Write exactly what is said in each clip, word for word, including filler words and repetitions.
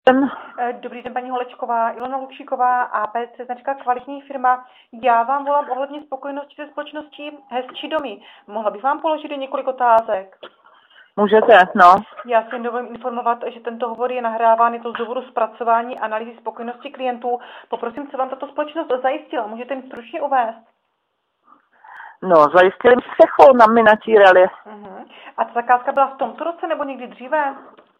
Dobrý den, paní Holečková, Ilona Lukšíková, A P C, značka kvalitní firma. Já vám volám ohledně spokojenosti se společností Hezčí domy. Mohla bych vám položit několik otázek? Můžete, no. Já si jen dovolím informovat, že tento hovor je nahráván, je to z důvodu zpracování analýzy spokojenosti klientů. Poprosím, co vám tato společnost zajistila. Můžete mi stručně uvést? No, zajistili mi střechu, nám mi natírali. Uh-huh. A ta zakázka byla v tomto roce nebo někdy dříve?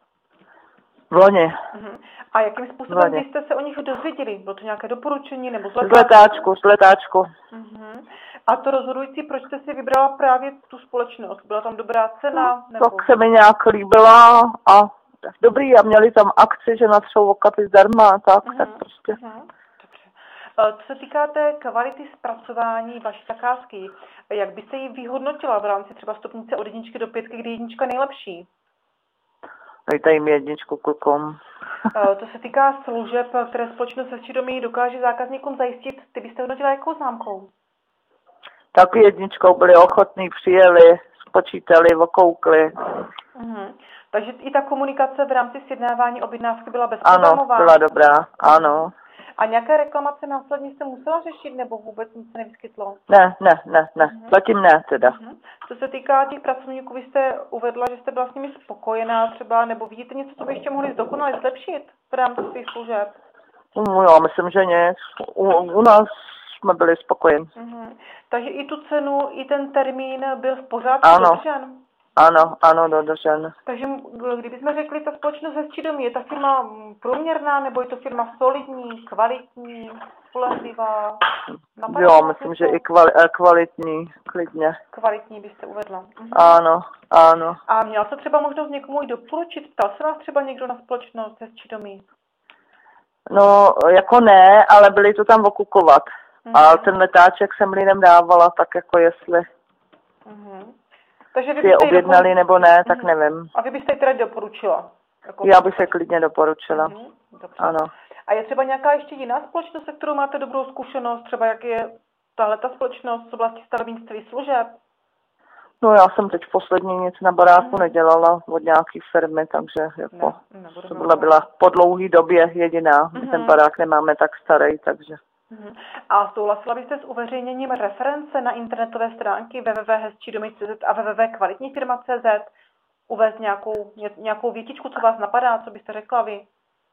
V loni. Uh-huh. A jakým způsobem vy jste se o nich dozvěděli? Bylo to nějaké doporučení nebo z letáčku? Z letáčku, z letáčku. Uh-huh. A to rozhodující, proč jste si vybrala právě tu společnost? Byla tam dobrá cena? Nebo... Tak se mi nějak líbila a dobrý, a měli tam akci, že natřou okaty zdarma, tak, uh-huh. tak prostě. Uh-huh. Co se týká té kvality zpracování vaší zakázky, jak byste ji vyhodnotila v rámci třeba stupnice od jedničky do pětky, kdy jednička nejlepší? Dejte jim jedničku klukům. To se týká služeb, které společnost Hezčí domy dokáže zákazníkům zajistit, ty byste hodnotila jakou známkou? Taky jedničkou, byli ochotní, přijeli, spočítali, okoukli. Uh-huh. Takže i ta komunikace v rámci sjednávání objednávky byla bezproblémová? Ano, byla dobrá, ano. A nějaké reklamace následně jste musela řešit, nebo vůbec nic se nevyskytlo? Ne, ne, ne, ne, uh-huh. zatím ne teda. Uh-huh. Co se týká těch pracovníků, vy jste uvedla, že jste byla s nimi spokojená třeba, nebo vidíte něco, co by ještě mohli zdokonalit, zlepšit v rámci svých služeb? No, já myslím, že nic. U, u nás jsme byli spokojeni. Uh-huh. Takže i tu cenu, i ten termín byl v pořádku dodržen? Ano, ano, dodržen. Takže kdybychom řekli, ta společnost Hezčí domy, je ta firma průměrná, nebo je to firma solidní, kvalitní, spolehlivá? Jo, myslím, že i kvali, kvalitní, klidně. Kvalitní byste uvedla. Mhm. Ano, ano. A měla jste třeba možnost někomu i doporučit? Ptal se vás třeba někdo na společnost Hezčí domy? No, jako ne, ale byli to tam okukovat. Mhm. A ten letáček jsem lidem dávala, tak jako jestli... Mhm. Takže vy si je objednali dopor... nebo ne, tak nevím. A vy byste ji teda doporučila? Jako... Já bych se klidně doporučila. Mm-hmm. Dobře. Ano. A je třeba nějaká ještě jiná společnost, se kterou máte dobrou zkušenost? Třeba jak je tahle ta společnost z oblasti stavebnictví služeb? No já jsem teď poslední nic na baráku mm-hmm. nedělala od nějaký firmy, takže jako ne, to byla, byla po dlouhé době jediná. Mm-hmm. Ten barák nemáme tak starý, takže... A souhlasila byste s uveřejněním reference na internetové stránky w w w tečka hezčí domy tečka c z a w w w tečka kvalitní firma tečka c z? Uvést nějakou, nějakou větičku, co vás napadá, co byste řekla vy?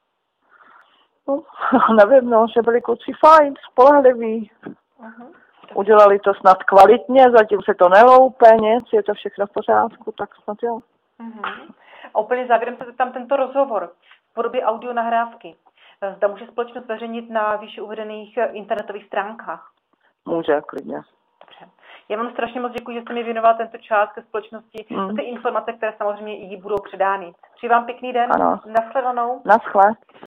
No, nevím, no, že byli kluci fajn, spolehliví. Uh-huh. Udělali to snad kvalitně, zatím se to neloupe, nic, je to všechno v pořádku, tak snad jo. Uh-huh. A úplně závěrem se tam tento rozhovor v podobě audio nahrávky. Zda může společnost zveřejnit na výše uvedených internetových stránkách? Může, klidně. Dobře. Já vám strašně moc děkuji, že jste mi věnoval tento čas ke společnosti. Mm. Ty informace, které samozřejmě jí budou předány. Přeji vám pěkný den. Ano. Nashledanou. Naschle.